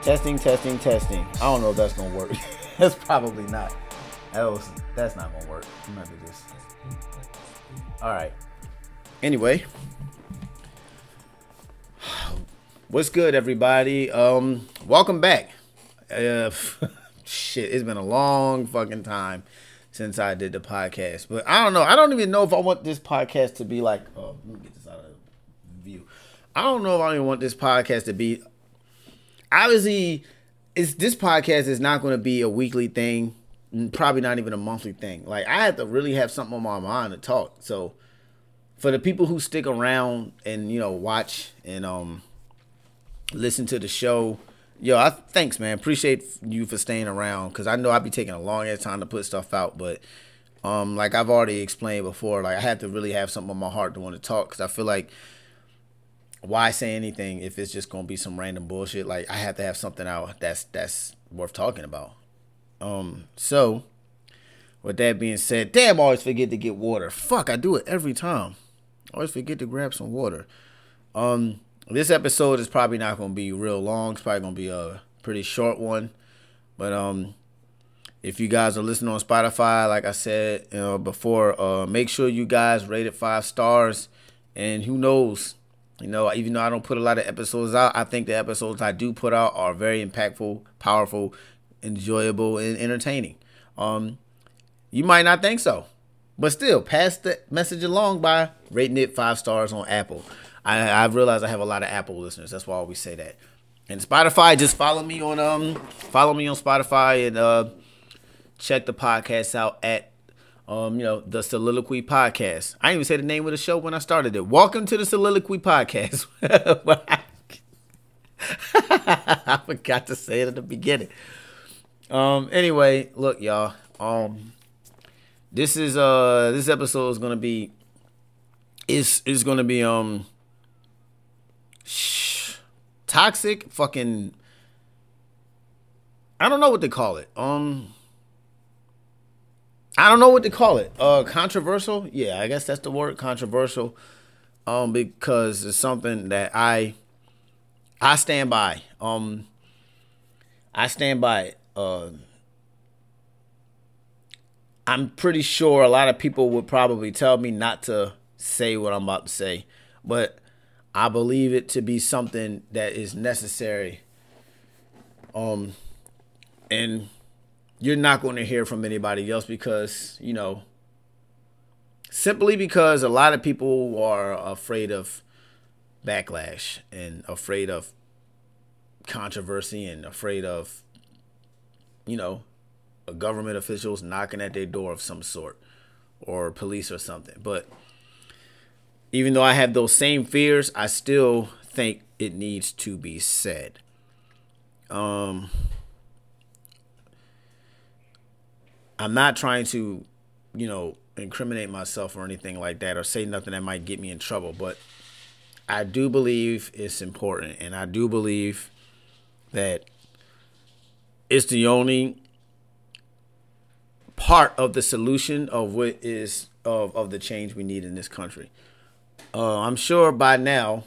Testing, testing, testing. I don't know if that's gonna work. That's probably not. That's not gonna work. I'm gonna do this. All right. Anyway, what's good, everybody? Welcome back. Shit, it's been a long fucking time since I did the podcast, but I don't know. I don't even know if I want this podcast to be like. Oh, let me get this out of view. I don't know if I even want this podcast to be. Obviously, this podcast is not going to be a weekly thing, probably not even a monthly thing. Like, I have to really have something on my mind to talk. So, for the people who stick around and watch and listen to the show, thanks, man. Appreciate you for staying around because I know I'd be taking a long ass time to put stuff out, but like I've already explained before, like I have to really have something on my heart to want to talk because I feel like. Why say anything if it's just gonna be some random bullshit? Like I have to have something out that's worth talking about. So with that being said, damn, I always forget to get water. Fuck, I do it every time. I always forget to grab some water. This episode is probably not gonna be real long. It's probably gonna be a pretty short one. But if you guys are listening on Spotify, like I said before, make sure you guys rate it 5 stars. And who knows? Even though I don't put a lot of episodes out, I think the episodes I do put out are very impactful, powerful, enjoyable, and entertaining. You might not think so, but still, pass the message along by rating it 5 stars on Apple. I've realized I have a lot of Apple listeners. That's why I always say that. And Spotify, just follow me on Spotify and check the podcast out at the Soliloquy Podcast. I didn't even say the name of the show when I started it. Welcome to the Soliloquy Podcast. I forgot to say it at the beginning. Anyway, look, y'all. This episode is gonna be toxic. Fucking. I don't know what to call it. I don't know what to call it. Controversial? Yeah, I guess that's the word, controversial. Because it's something that I stand by. I stand by it. I'm pretty sure a lot of people would probably tell me not to say what I'm about to say, but I believe it to be something that is necessary. And you're not going to hear from anybody else because, simply because a lot of people are afraid of backlash and afraid of controversy and afraid of, government officials knocking at their door of some sort or police or something. But even though I have those same fears, I still think it needs to be said. I'm not trying to, incriminate myself or anything like that or say nothing that might get me in trouble, but I do believe it's important, and I do believe that it's the only part of the solution of what is of the change we need in this country. I'm sure by now,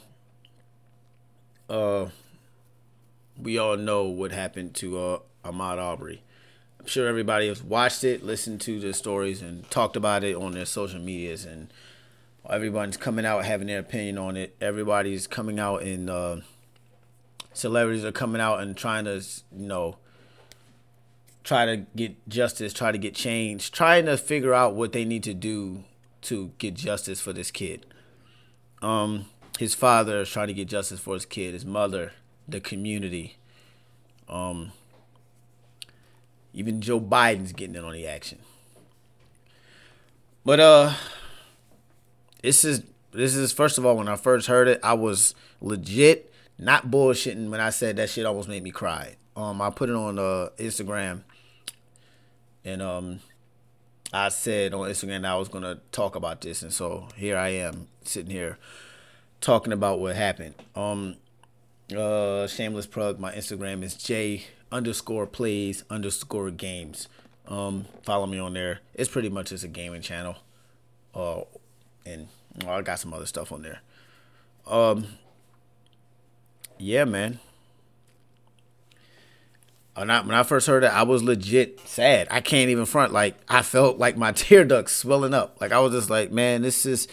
we all know what happened to Ahmaud Arbery. I'm sure everybody has watched it, listened to the stories, and talked about it on their social medias, and everyone's coming out having their opinion on it. Everybody's coming out and celebrities are coming out and trying to, try to get justice, try to get change, trying to figure out what they need to do to get justice for this kid. His father is trying to get justice for his kid, his mother, the community. Even Joe Biden's getting in on the action. But this is first of all, when I first heard it, I was legit not bullshitting when I said that shit almost made me cry. I put it on Instagram, and I said on Instagram that I was gonna talk about this, and so here I am sitting here talking about what happened. Shameless plug, my Instagram is J_plays_games. Follow me on there. It's pretty much just a gaming channel. And I got some other stuff on there. Yeah, man. When I first heard it, I was legit sad. I can't even front. Like, I felt like my tear ducts swelling up. Like, I was just like, man, this is.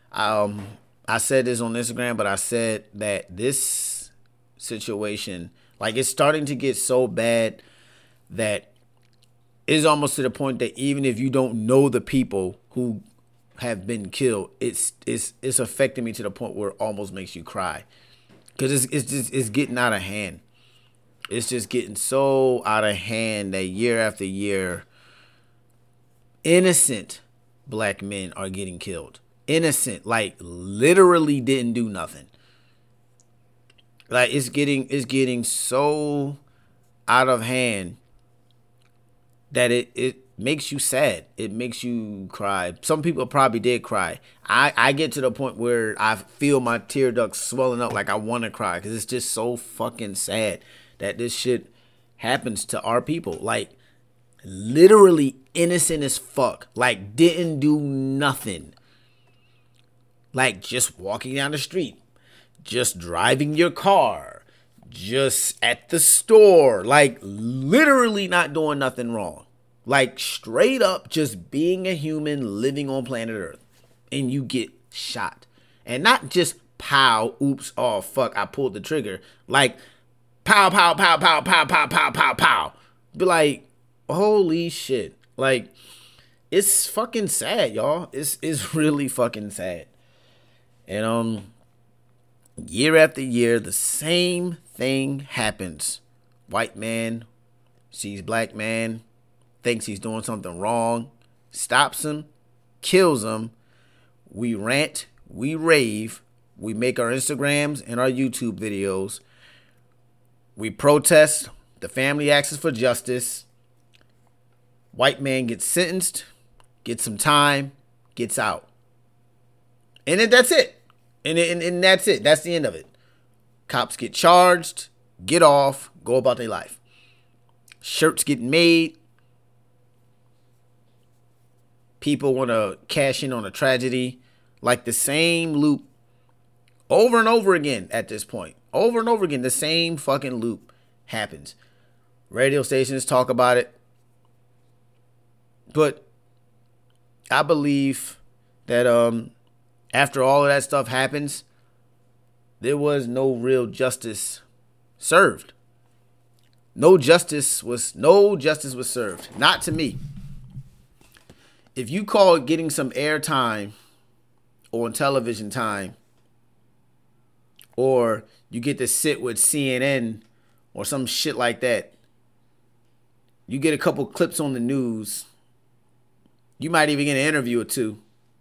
I said this on Instagram, but I said that this situation, like, it's starting to get so bad that it's almost to the point that even if you don't know the people who have been killed, it's affecting me to the point where it almost makes you cry, because it's getting out of hand. It's just getting so out of hand that year after year, innocent black men are getting killed. Innocent, like, literally didn't do nothing. Like, it's getting so out of hand that it makes you sad. It makes you cry. Some people probably did cry. I get to the point where I feel my tear ducts swelling up, like I want to cry, because it's just so fucking sad that this shit happens to our people. Like, literally innocent as fuck. Like, didn't do nothing. Like, just walking down the street, just driving your car, just at the store, like, literally not doing nothing wrong. Like, straight up just being a human living on planet Earth, and you get shot. And not just pow, oops, oh fuck, I pulled the trigger. Like, pow, pow, pow, pow, pow, pow, pow, pow, pow. Be like, holy shit. Like, it's fucking sad, y'all. It's really fucking sad. And year after year, the same thing happens. White man sees black man, thinks he's doing something wrong, stops him, kills him. We rant, we rave, we make our Instagrams and our YouTube videos. We protest. The family asks for justice. White man gets sentenced, gets some time, gets out. And then that's it. And that's it. That's the end of it. Cops get charged, get off, go about their life. Shirts get made. People want to cash in on a tragedy. Like, the same loop over and over again at this point. Over and over again, the same fucking loop happens. Radio stations talk about it. But I believe that after all of that stuff happens, there was no real justice served. No justice was served. Not to me. If you call getting some airtime on television time, or you get to sit with CNN or some shit like that, you get a couple clips on the news, you might even get an interview or two,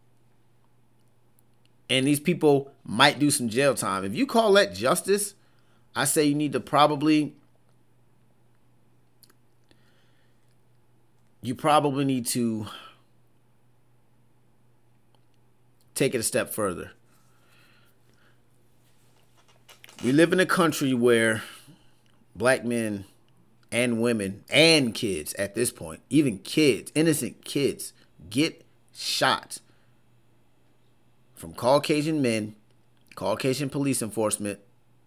and these people might do some jail time. If you call that justice, I say you need to probably need to take it a step further. We live in a country where black men and women and kids at this point, even kids, innocent kids, get shot from Caucasian men, Caucasian police enforcement,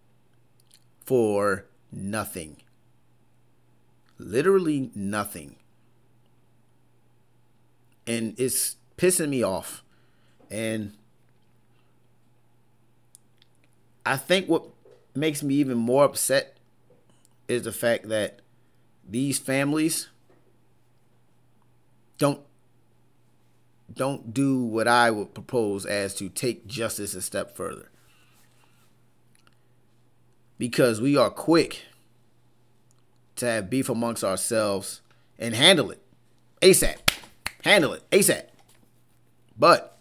for nothing. Literally nothing. And it's pissing me off. And I think what makes me even more upset is the fact that these families don't do what I would propose as to take justice a step further. Because we are quick to have beef amongst ourselves and handle it ASAP. Handle it ASAP. But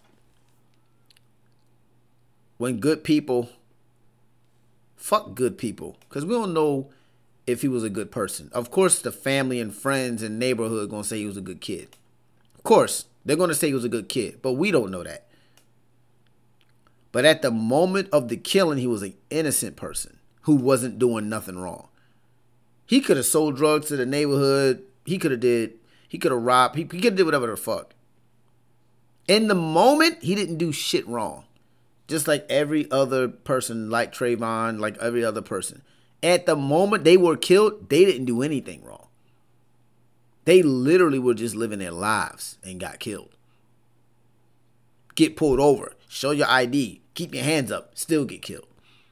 when good people, fuck good people, because we don't know if he was a good person. Of course, the family and friends and neighborhood going to say he was a good kid. Of course, they're going to say he was a good kid, but we don't know that. But at the moment of the killing, he was an innocent person who wasn't doing nothing wrong. He could have sold drugs to the neighborhood. He could have robbed. He could have did whatever the fuck. In the moment, he didn't do shit wrong. Just like every other person, like Trayvon, like every other person. At the moment they were killed, they didn't do anything wrong. They literally were just living their lives and got killed. Get pulled over, show your ID, keep your hands up, still get killed.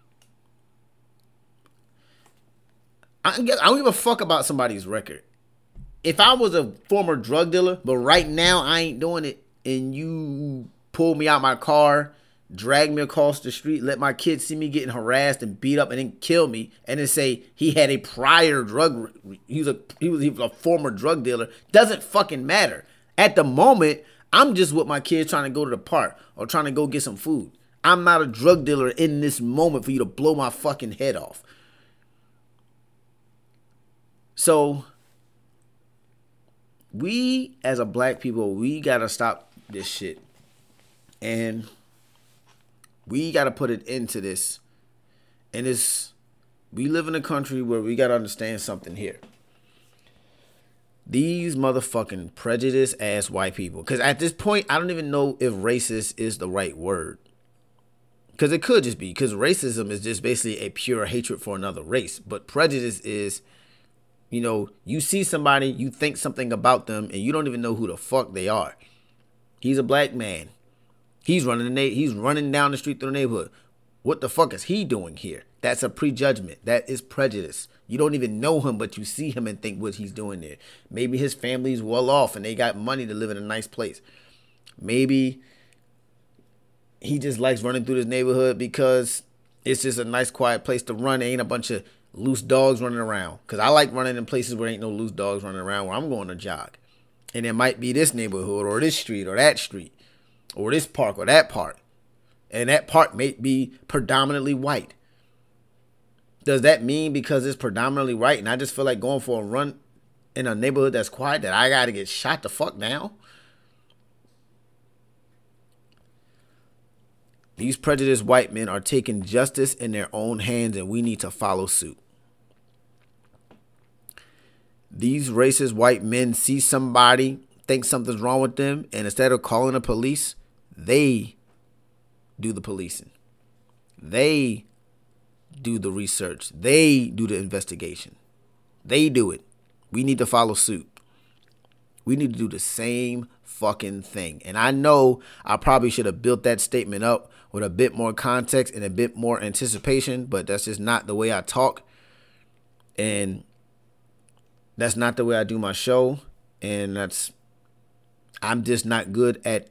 I don't give a fuck about somebody's record. If I was a former drug dealer, but right now I ain't doing it, and you pull me out my car, drag me across the street, let my kids see me getting harassed and beat up, and then kill me, and then say he had a prior drug, he was a former drug dealer, doesn't fucking matter. At the moment, I'm just with my kids trying to go to the park or trying to go get some food. I'm not a drug dealer in this moment for you to blow my fucking head off. So, we as a black people, we gotta stop this shit. And we gotta put it into this. And we live in a country where we gotta understand something here. These motherfucking prejudiced ass white people. Because at this point, I don't even know if racist is the right word. Because it could just be. Because racism is just basically a pure hatred for another race. But prejudice is, you know, you see somebody, you think something about them, and you don't even know who the fuck they are. He's a black man. He's running down the street through the neighborhood. What the fuck is he doing here? That's a prejudgment. That is prejudice. You don't even know him, but you see him and think what he's doing there. Maybe his family's well off and they got money to live in a nice place. Maybe he just likes running through this neighborhood because it's just a nice, quiet place to run. There ain't a bunch of loose dogs running around. Because I like running in places where ain't no loose dogs running around where I'm going to jog. And it might be this neighborhood or this street or that street or this park or that park. And that park may be predominantly white. Does that mean because it's predominantly white and I just feel like going for a run in a neighborhood that's quiet that I got to get shot the fuck down? These prejudiced white men are taking justice in their own hands and we need to follow suit. These racist white men see somebody, think something's wrong with them, and instead of calling the police, they do the policing. They do the research. They do the investigation. They do it. We need to follow suit. We need to do the same fucking thing. And I know I probably should have built that statement up with a bit more context and a bit more anticipation, but that's just not the way I talk. And that's not the way I do my show. And I'm just not good at,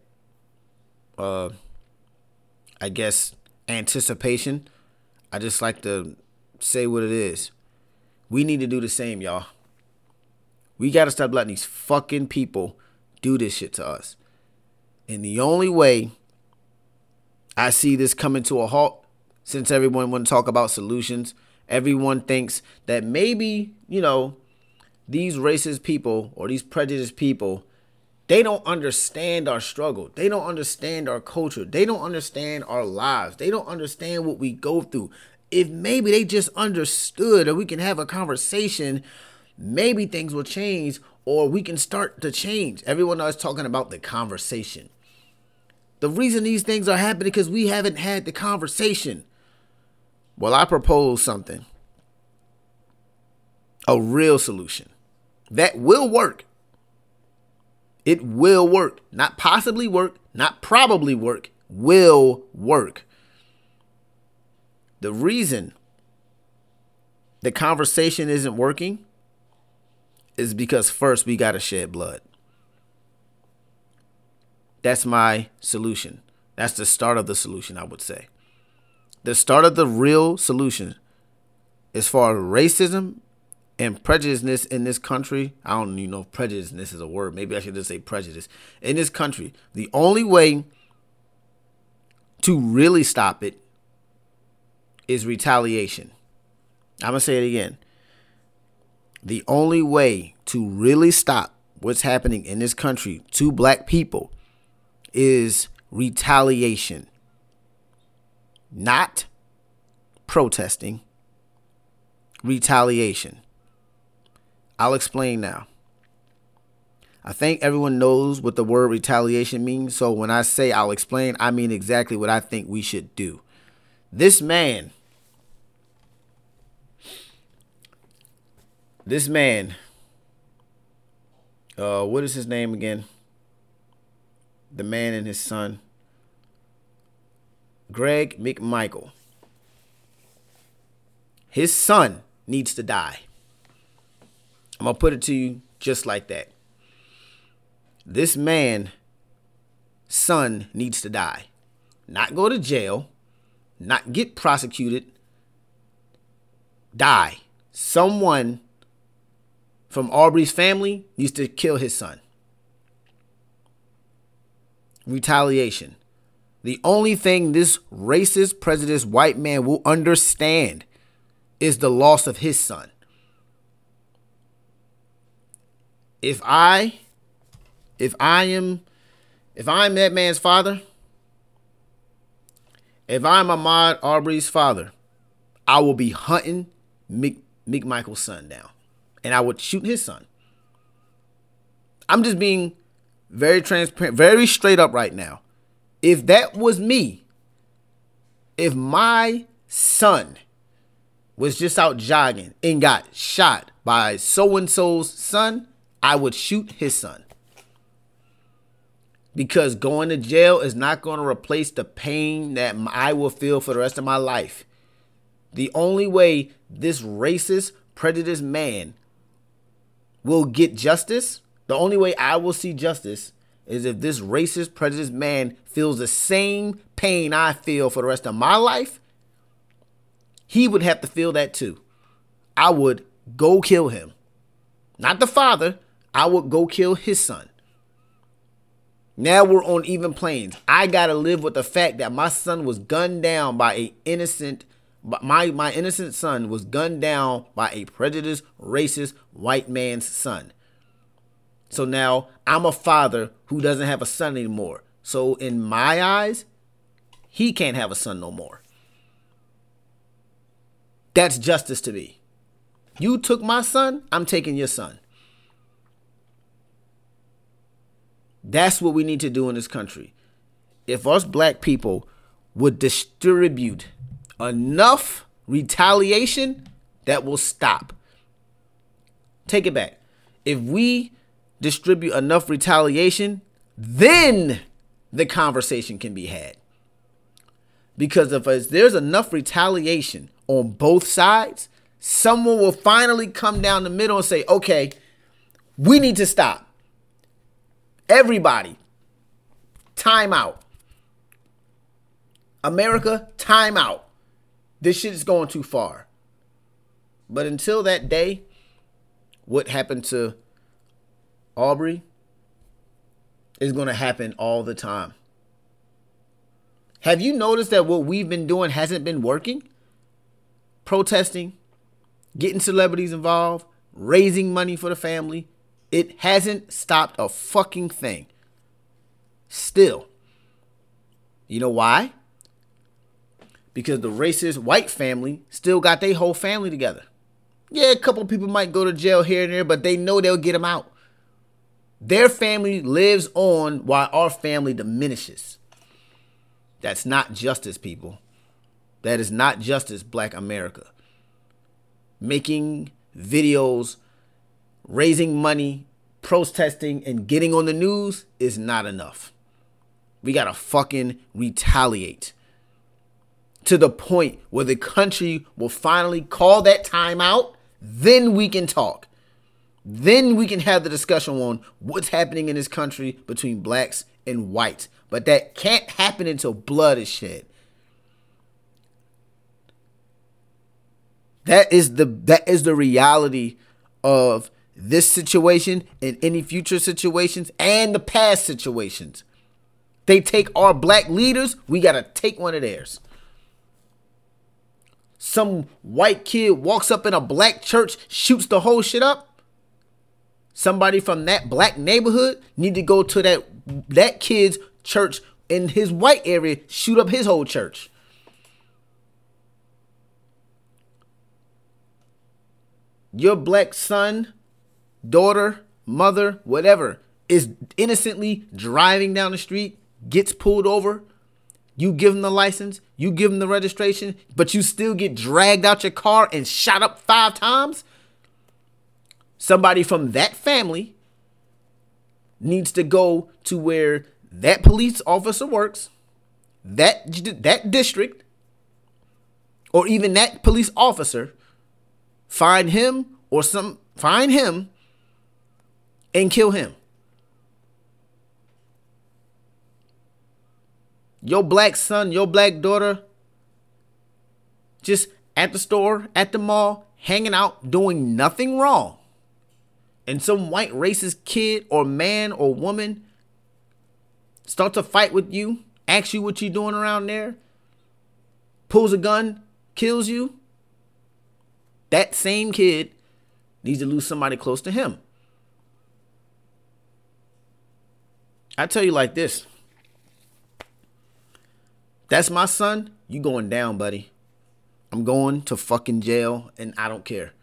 I guess, anticipation. I just like to say what it is. We need to do the same, y'all. We got to stop letting these fucking people do this shit to us. And the only way I see this coming to a halt, since everyone want to talk about solutions, everyone thinks that maybe, you know, these racist people or these prejudiced people, they don't understand our struggle. They don't understand our culture. They don't understand our lives. They don't understand what we go through. If maybe they just understood or we can have a conversation, maybe things will change or we can start to change. Everyone is talking about the conversation. The reason these things are happening because we haven't had the conversation. Well, I propose something. A real solution that will work. It will work. Not possibly work, not probably work, will work. The reason the conversation isn't working is because first we got to shed blood. That's my solution. That's the start of the solution, I would say. The start of the real solution as far as racism and prejudiceness in this country. I don't even know if prejudiceness is a word. Maybe I should just say prejudice. In this country, the only way to really stop it is retaliation. I'm going to say it again. The only way to really stop what's happening in this country to black people is retaliation. Not protesting. Retaliation. I'll explain now. I think everyone knows what the word retaliation means. So when I say I'll explain, I mean exactly what I think we should do. This man This man, what is his name again? The man and his son. Greg McMichael. His son needs to die. I'm going to put it to you just like that. This man's son needs to die. Not go to jail. Not get prosecuted. Die. Someone from Arbery's family needs to kill his son. Retaliation. The only thing this racist, prejudiced white man will understand is the loss of his son. If I'm that man's father, if I'm Ahmaud Arbery's father, I will be hunting McMichael's son down. And I would shoot his son. I'm just being very transparent, very straight up right now. If that was me, if my son was just out jogging and got shot by so-and-so's son, I would shoot his son. Because going to jail is not going to replace the pain that I will feel for the rest of my life. The only way this racist, prejudiced man will get justice, the only way I will see justice is if this racist, prejudiced man feels the same pain I feel for the rest of my life. He would have to feel that too. I would go kill him. Not the father. I would go kill his son. Now we're on even planes. I got to live with the fact that my son was gunned down by a innocent, my innocent son was gunned down by a prejudiced, racist white man's son. So now I'm a father who doesn't have a son anymore. So in my eyes, he can't have a son no more. That's justice to me. You took my son, I'm taking your son. That's what we need to do in this country. If us black people would distribute enough retaliation, that will stop. Take it back. If we distribute enough retaliation, then the conversation can be had. Because if there's enough retaliation on both sides, someone will finally come down the middle and say, okay, we need to stop. Everybody, time out. America, time out. This shit is going too far. But until that day, what happened to Arbery is going to happen all the time. Have you noticed that what we've been doing hasn't been working? Protesting, getting celebrities involved, raising money for the family. It hasn't stopped a fucking thing. Still. You know why? Because the racist white family still got their whole family together. Yeah, a couple people might go to jail here and there, but they know they'll get them out. Their family lives on while our family diminishes. That's not justice, people. That is not justice, Black America. Making videos, raising money, protesting, and getting on the news is not enough. We gotta fucking retaliate to the point where the country will finally call that time out. Then we can talk. Then we can have the discussion on what's happening in this country between blacks and whites. But that can't happen until blood is shed. That is the reality of this situation and any future situations and the past situations. They take our black leaders, we got to take one of theirs. Some white kid walks up in a black church, shoots the whole shit up. Somebody from that black neighborhood need to go to that kid's church in his white area, shoot up his whole church. Your black son, daughter, mother, whatever, is innocently driving down the street, gets pulled over. You give them the license, you give them the registration, but you still get dragged out your car and shot up 5 times? Somebody from that family needs to go to where that police officer works, that district, or even that police officer, find him and kill him. Your black son, your black daughter, just at the store, at the mall, hanging out, doing nothing wrong. And some white racist kid or man or woman start to fight with you, asks you what you doing around there, pulls a gun, kills you. That same kid needs to lose somebody close to him. I tell you like this. That's my son. You going down, buddy. I'm going to fucking jail and I don't care.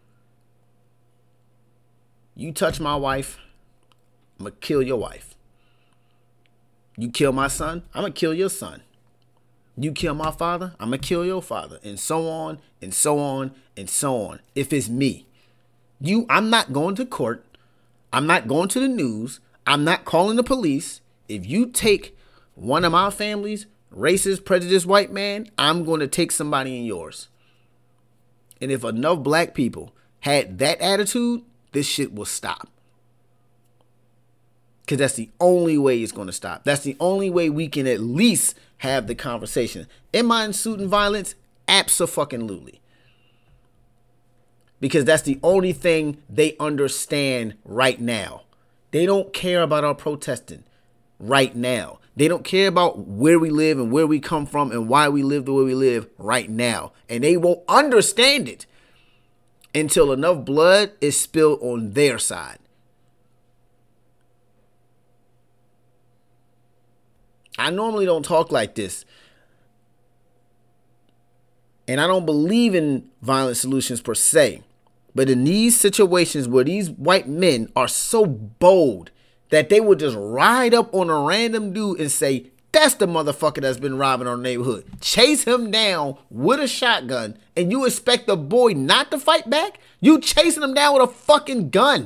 You touch my wife, I'm going to kill your wife. You kill my son, I'm going to kill your son. You kill my father, I'm going to kill your father. And so on, and so on, and so on. If it's me. I'm not going to court. I'm not going to the news. I'm not calling the police. If you take one of my family's racist, prejudiced white man, I'm going to take somebody in yours. And if enough black people had that attitude, this shit will stop. Because that's the only way it's going to stop. That's the only way we can at least have the conversation. Am I inciting violence? Abso-fucking-lutely. Because that's the only thing they understand right now. They don't care about our protesting right now. They don't care about where we live and where we come from and why we live the way we live right now. And they won't understand it until enough blood is spilled on their side. I normally don't talk like this. And I don't believe in violent solutions per se. But in these situations where these white men are so bold that they would just ride up on a random dude and say, that's the motherfucker that's been robbing our neighborhood. Chase him down with a shotgun and you expect the boy not to fight back? You chasing him down with a fucking gun.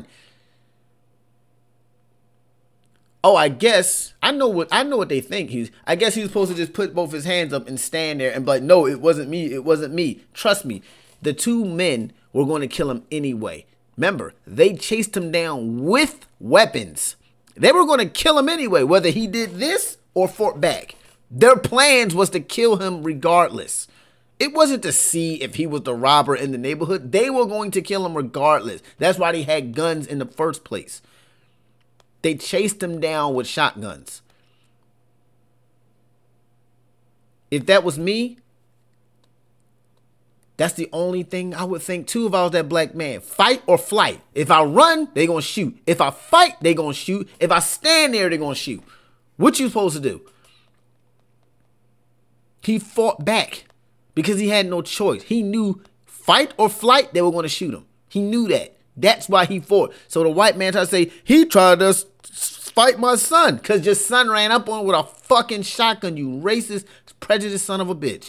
Oh, I guess I know what they think. I guess he was supposed to just put both his hands up and stand there and be like, no, it wasn't me. It wasn't me. Trust me. The two men were going to kill him anyway. Remember, they chased him down with weapons. They were going to kill him anyway, whether he did this or fought back. Their plans was to kill him regardless. It wasn't to see if he was the robber in the neighborhood. They were going to kill him regardless. That's why they had guns in the first place. They chased him down with shotguns. If that was me, that's the only thing I would think too if I was that black man. Fight or flight. If I run, they gonna shoot. If I fight, they gonna shoot. If I stand there, they gonna shoot. What you supposed to do? He fought back because he had no choice. He knew fight or flight, they were gonna shoot him. He knew that. That's why he fought. So the white man tried to say, he tried to fight my son because your son ran up on him with a fucking shotgun, you racist, prejudiced son of a bitch.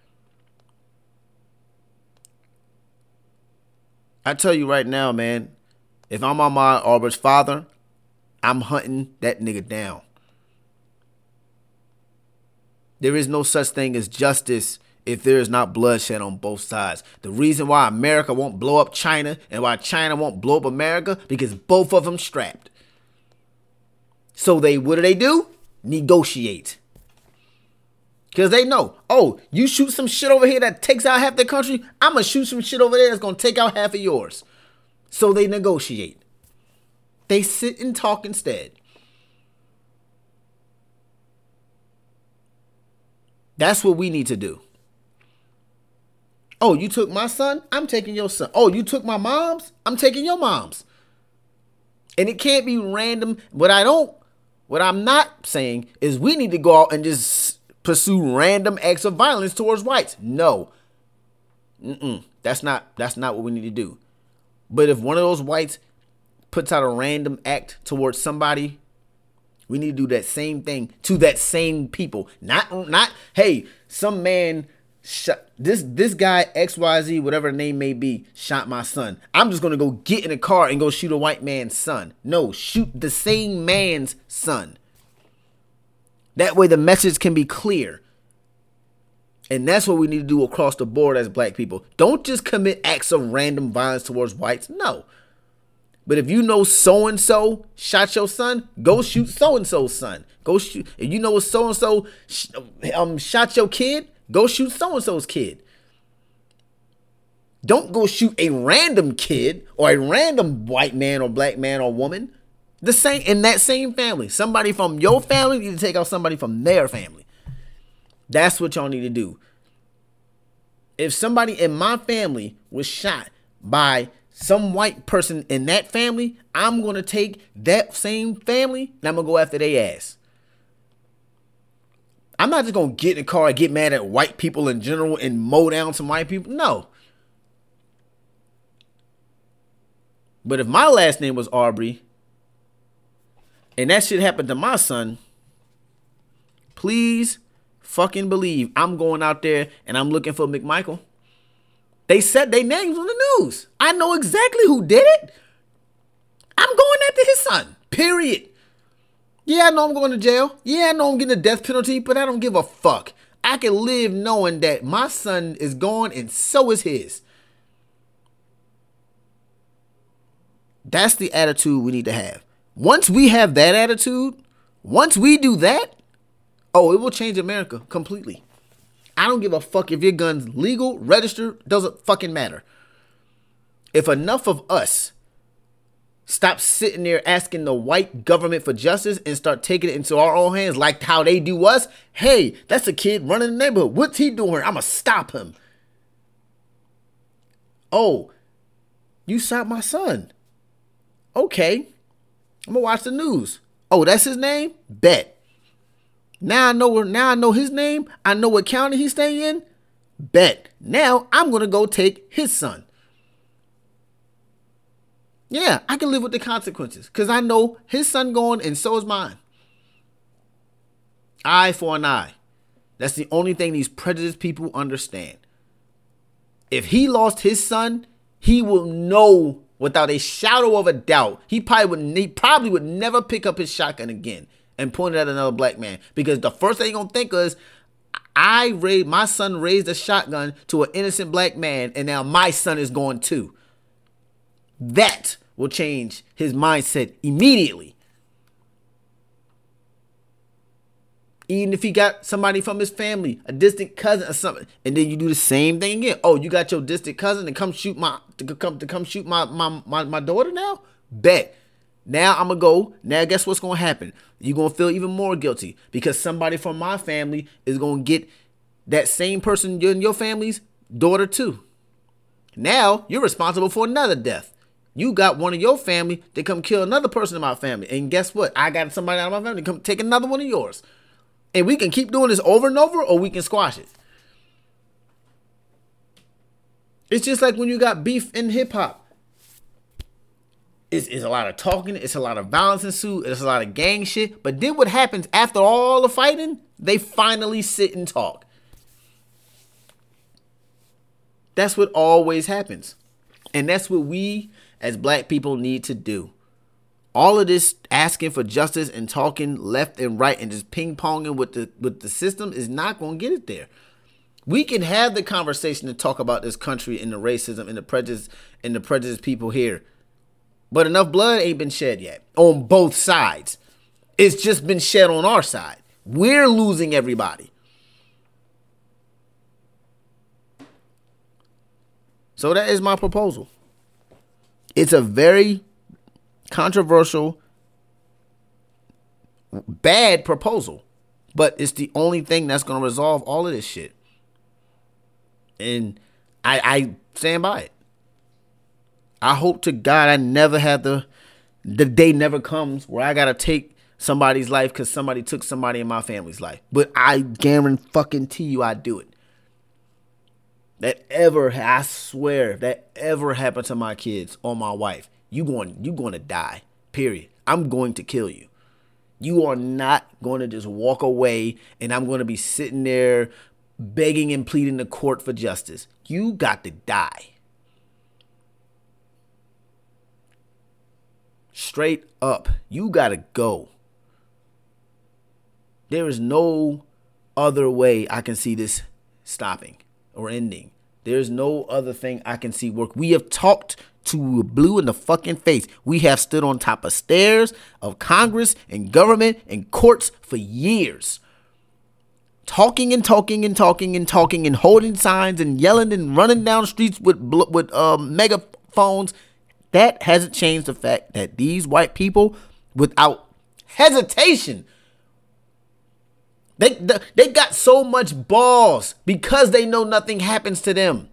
I tell you right now, man, if I'm Ahmaud Arbery's father, I'm hunting that nigga down. There is no such thing as justice if there is not bloodshed on both sides. The reason why America won't blow up China and why China won't blow up America, because both of them strapped. So what do? Negotiate. Because they know, oh, you shoot some shit over here that takes out half the country, I'm going to shoot some shit over there that's going to take out half of yours. So they negotiate. They sit and talk instead. That's what we need to do. Oh, you took my son? I'm taking your son. Oh, you took my mom's? I'm taking your mom's. And it can't be random. What I'm not saying is we need to go out and just pursue random acts of violence towards whites. No. That's not what we need to do. But if one of those whites puts out a random act towards somebody, we need to do that same thing to that same people. Not hey, some man This guy XYZ, whatever the name may be, shot my son. I'm just gonna go get in a car and go shoot a white man's son. No, shoot the same man's son. That way the message can be clear. And that's what we need to do across the board as black people. Don't just commit acts of random violence towards whites. No. But if you know so-and-so shot your son, go shoot so-and-so's son. Go shoot. If you know so-and-so shot your kid, go shoot so-and-so's kid. Don't go shoot a random kid or a random white man or black man or woman. The same in that same family. Somebody from your family need to take out somebody from their family. That's what y'all need to do. If somebody in my family was shot by some white person in that family, I'm going to take that same family and I'm going to go after their ass. I'm not just going to get in the car and get mad at white people in general and mow down some white people. No. But if my last name was Arbery and that shit happened to my son, please fucking believe I'm going out there and I'm looking for McMichael. They said their names on the news. I know exactly who did it. I'm going after his son. Period. Yeah, I know I'm going to jail. Yeah, I know I'm getting a death penalty, but I don't give a fuck. I can live knowing that my son is gone and so is his. That's the attitude we need to have. Once we have that attitude, once we do that, oh, it will change America completely. I don't give a fuck if your gun's legal, registered, doesn't fucking matter. If enough of us stop sitting there asking the white government for justice and start taking it into our own hands like how they do us, hey, that's a kid running the neighborhood. What's he doing? I'm going to stop him. Oh, you shot my son. Okay. I'm going to watch the news. Oh, that's his name? Bet. Now I know his name. I know what county he's staying in. Bet. Now I'm going to go take his son. Yeah, I can live with the consequences because I know his son going and so is mine. Eye for an eye. That's the only thing these prejudiced people understand. If he lost his son, he will know without a shadow of a doubt. He probably would never pick up his shotgun again and point it at another black man, because the first thing you're gonna think is, my son raised a shotgun to an innocent black man, and now my son is going too. That will change his mindset immediately. Even if he got somebody from his family, a distant cousin or something, and then you do the same thing again. Oh, you got your distant cousin to come shoot my daughter now? Bet. Now I'm going to go. Now guess what's going to happen? You're going to feel even more guilty because somebody from my family is going to get that same person in your family's daughter too. Now you're responsible for another death. You got one of your family to come kill another person in my family. And guess what? I got somebody out of my family to come take another one of yours. And we can keep doing this over and over, or we can squash it. It's just like when you got beef in hip hop. It's a lot of talking. It's a lot of violence ensued. It's a lot of gang shit. But then what happens after all the fighting? They finally sit and talk. That's what always happens. And that's what we as black people need to do. All of this asking for justice and talking left and right and just ping-ponging with the system is not going to get it there. We can have the conversation to talk about this country and the racism and the prejudice people here. But enough blood ain't been shed yet on both sides. It's just been shed on our side. We're losing everybody. So that is my proposal. It's a very controversial, bad proposal, but it's the only thing that's going to resolve all of this shit. And I stand by it. I hope to God I never have the day never comes where I got to take somebody's life because somebody took somebody in my family's life. But I guarantee you I do it. I swear, if that ever happened to my kids or my wife, you going to die, period. I'm going to kill you. You are not going to just walk away and I'm going to be sitting there begging and pleading the court for justice. You got to die. Straight up. You got to go. There is no other way I can see this stopping or ending. There's no other thing I can see work. We have talked to blue in the fucking face. We have stood on top of stairs of Congress and government and courts for years. Talking and talking and talking and talking and holding signs and yelling and running down streets with megaphones. That hasn't changed the fact that these white people, without hesitation, they got so much balls because they know nothing happens to them.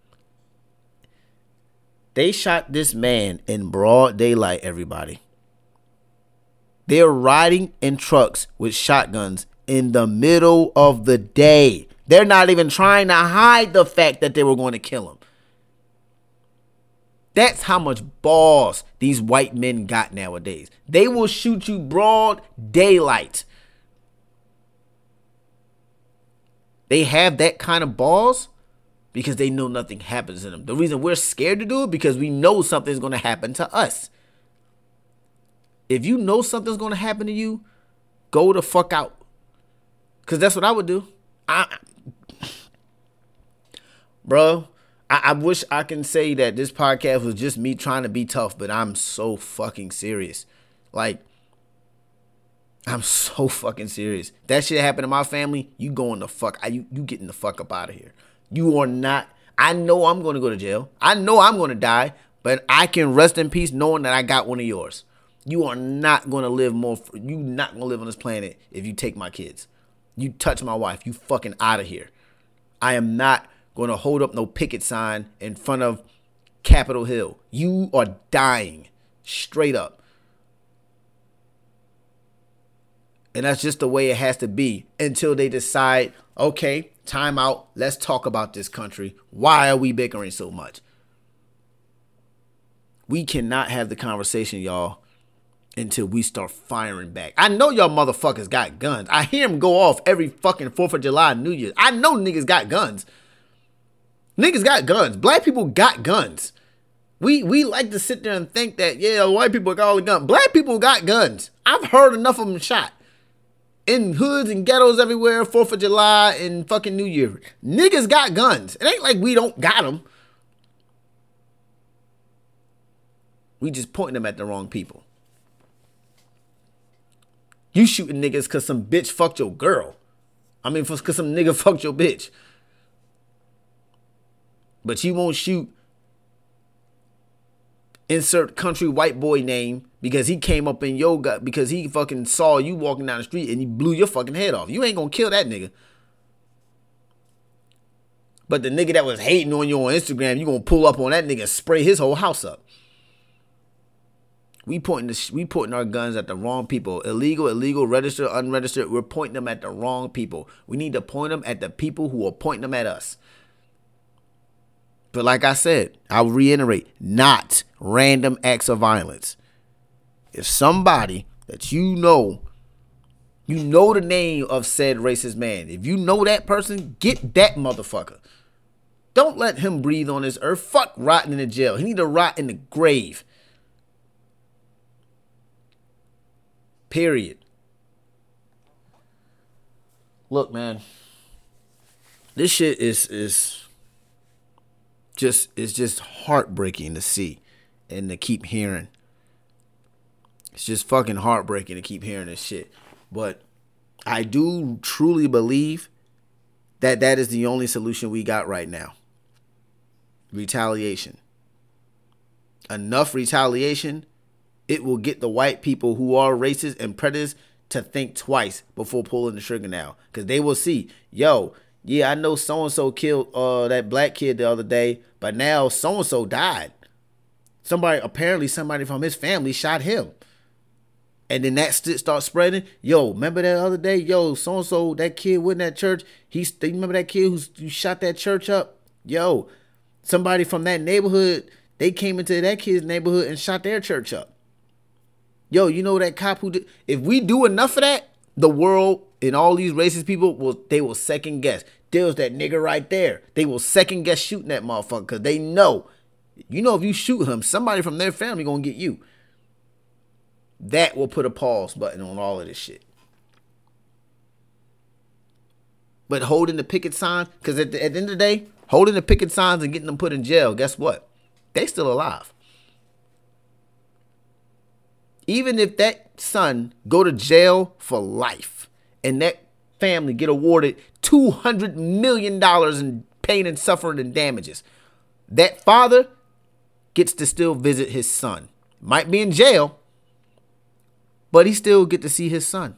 They shot this man in broad daylight, everybody. They're riding in trucks with shotguns in the middle of the day. They're not even trying to hide the fact that they were going to kill him. That's how much balls these white men got nowadays. They will shoot you broad daylight. They have that kind of balls because they know nothing happens to them. The reason we're scared to do it because we know something's going to happen to us. If you know something's going to happen to you, go the fuck out. Because that's what I would do. Bro, I wish I can say that this podcast was just me trying to be tough, but I'm so fucking serious. Like, I'm so fucking serious. That shit happened to my family. You going the fuck. You getting the fuck up out of here. You are not. I know I'm going to go to jail. I know I'm going to die, but I can rest in peace knowing that I got one of yours. You are not going to live more. You not going to live on this planet if you take my kids. You touch my wife. You fucking out of here. I am not going to hold up no picket sign in front of Capitol Hill. You are dying. Straight up. And that's just the way it has to be until they decide, okay, time out. Let's talk about this country. Why are we bickering so much? We cannot have the conversation, y'all, until we start firing back. I know y'all motherfuckers got guns. I hear them go off every fucking 4th of July and New Year's. I know niggas got guns. Niggas got guns. Black people got guns. We like to sit there and think that, yeah, white people got all the guns. Black people got guns. I've heard enough of them shot. In hoods and ghettos everywhere, 4th of July and fucking New Year. Niggas got guns. It ain't like we don't got them. We just pointing them at the wrong people. You shooting niggas because some bitch fucked your girl. I mean, because some nigga fucked your bitch. But you won't shoot insert country white boy name because he came up in your gut because he fucking saw you walking down the street and he blew your fucking head off. You ain't gonna kill that nigga. But the nigga that was hating on you on Instagram, you gonna pull up on that nigga and spray his whole house up. We pointing our guns at the wrong people. Illegal, registered, unregistered. We're pointing them at the wrong people. We need to point them at the people who are pointing them at us. But like I said, I'll reiterate, not random acts of violence. If somebody that you know the name of said racist man, if you know that person, get that motherfucker. Don't let him breathe on this earth. Fuck rotting in the jail. He need to rot in the grave. Period. Look, man, this shit is just heartbreaking to see and to keep hearing. It's just fucking heartbreaking to keep hearing this shit. But I do truly believe that that is the only solution we got right now. Retaliation. Enough retaliation, it will get the white people who are racist and predators to think twice before pulling the trigger now. Because they will see, yo, yeah, I know so-and-so killed that black kid the other day, but now so-and-so died. Apparently somebody from his family shot him. And then that starts spreading. Yo, remember that other day? Yo, so-and-so, that kid went in that church. Remember that kid who shot that church up? Yo, somebody from that neighborhood, they came into that kid's neighborhood and shot their church up. Yo, you know that cop who did? If we do enough of that, the world and all these racist people, they will second guess. There's that nigga right there. They will second guess shooting that motherfucker because they know. You know if you shoot him, somebody from their family gonna get you. That will put a pause button on all of this shit. But holding the picket sign, because at the end of the day, holding the picket signs and getting them put in jail, guess what? They still alive. Even if that son go to jail for life and that family get awarded $200 million in pain and suffering and damages, that father gets to still visit his son. Might be in jail, but he still get to see his son.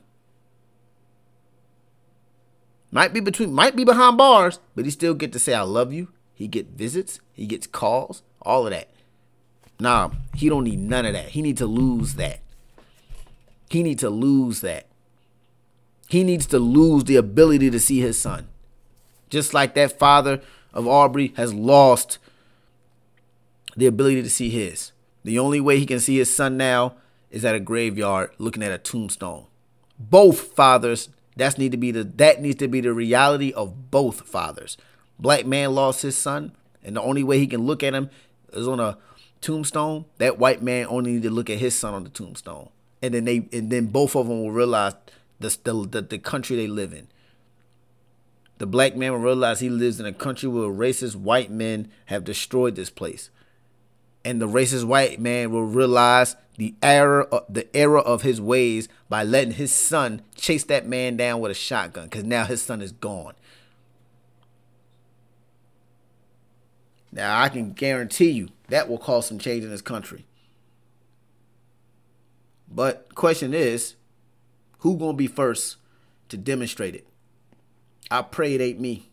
Might be behind bars, but he still get to say, I love you. He get visits. He gets calls. All of that. Nah, he don't need none of that. He need to lose that. He need to lose that. He needs to lose the ability to see his son. Just like that father of Aubrey has lost the ability to see his. The only way he can see his son now is at a graveyard looking at a tombstone. Both fathers, that needs to be the reality of both fathers. Black man lost his son, and the only way he can look at him is on a tombstone. That white man only need to look at his son on the tombstone. And then both of them will realize the country they live in. The black man will realize he lives in a country where racist white men have destroyed this place. And the racist white man will realize the error of his ways by letting his son chase that man down with a shotgun, because now his son is gone. Now, I can guarantee you that will cause some change in this country. But question is, who gonna be first to demonstrate it? I pray it ain't me.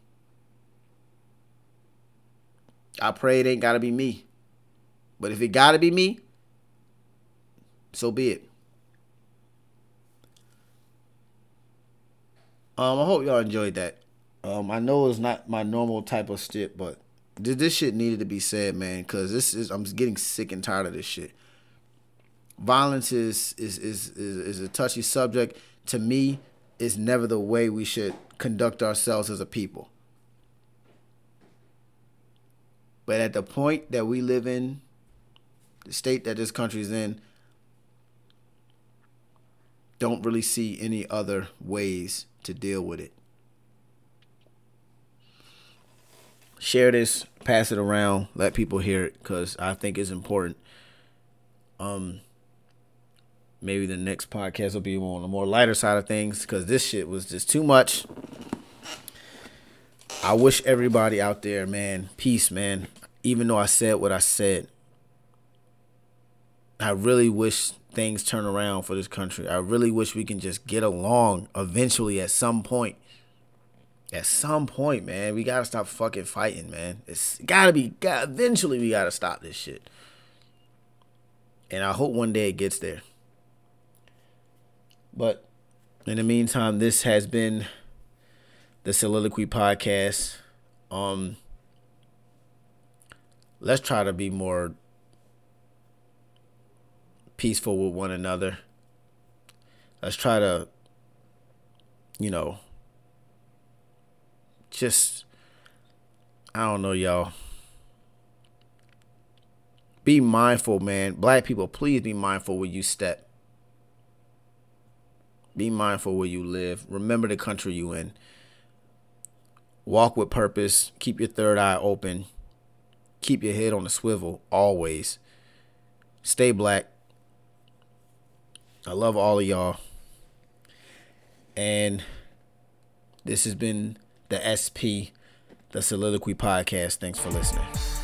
I pray it ain't gotta be me. But if it gotta be me, so be it. I hope y'all enjoyed that. I know it's not my normal type of shit, but this shit needed to be said, man, because I'm getting sick and tired of this shit. Violence is a touchy subject. To me, it's never the way we should conduct ourselves as a people. But at the point that we live in, the state that this country's in, don't really see any other ways to deal with it. Share this, pass it around, let people hear it, because I think it's important. Maybe the next podcast will be on the more lighter side of things, because this shit was just too much. I wish everybody out there, man, peace, man. Even though I said what I said, I really wish things turn around for this country. I really wish we can just get along eventually at some point. At some point, man, we gotta stop fucking fighting, man. Eventually we gotta stop this shit. And I hope one day it gets there. But in the meantime, this has been the Soliloquy Podcast. Let's try to be more peaceful with one another. Let's try to, just, I don't know, y'all. Be mindful, man. Black people, please be mindful where you step. Be mindful where you live. Remember the country you in. Walk with purpose. Keep your third eye open. Keep your head on the swivel always. Stay black. I love all of y'all. And this has been the SP, the Soliloquy Podcast. Thanks for listening.